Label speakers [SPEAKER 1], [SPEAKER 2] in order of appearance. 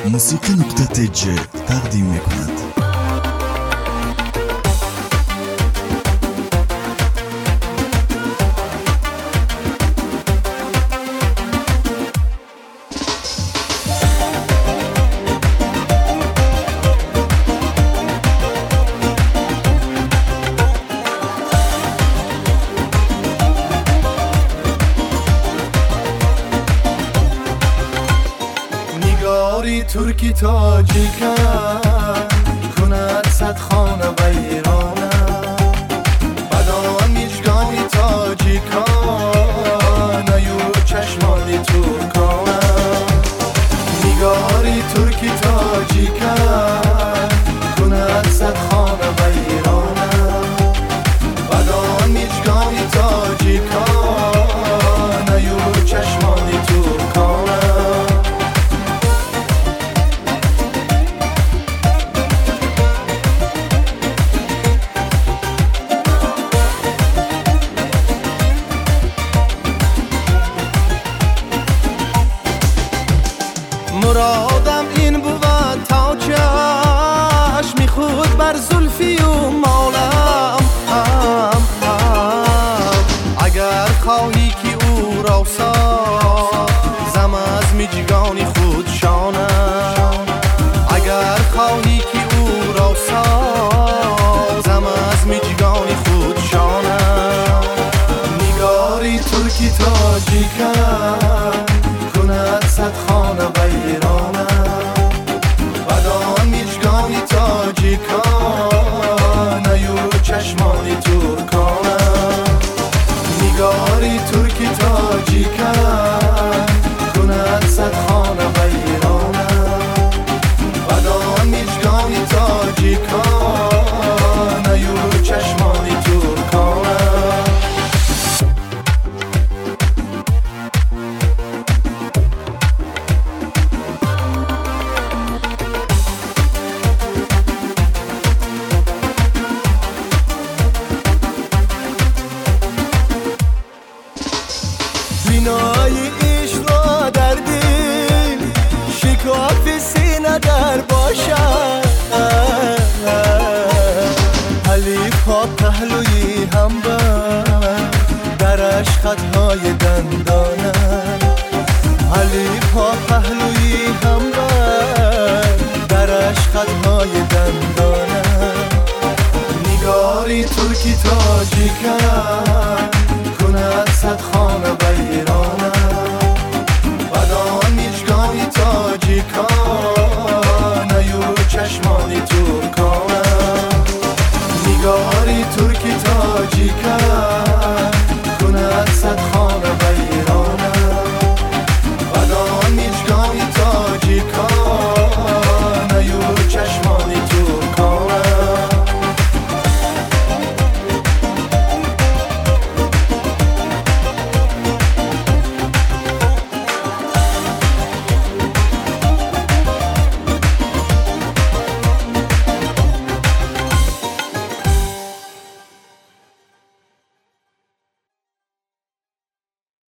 [SPEAKER 1] موسیقی نقطه تج تقدیم میکند.
[SPEAKER 2] ترکی تاجیکم کند صد خانه ویرانم بدان میجگانی تاجیکان ایو چشمانی ترکانم نگاری ترکی تاجیکم کند صد خانه ویرانم بدان میجگانی تاجیکان ایو چشمانی ترکانم مرادم این بود تا چشمی خود بر زلفی و مالم اگر خواهی که او را سازم از میجگانی خود شانم اگر خواهی که او را سازم از میجگانی خود شانم نگاری ترکی تاجیکم کند صد خانه ویرانم بدان میجگانی تاجیکان ایو چشمانی ترکانم نگاری ترکی تاجیکم کند صد خانه ویرانم بدان میجگانی تاجیکان ایو چشمانی ترکانم بینایی عشق را در دل شکاف سینه در باشد حلیف ها پهلوی هم بر درش خطهای دندانه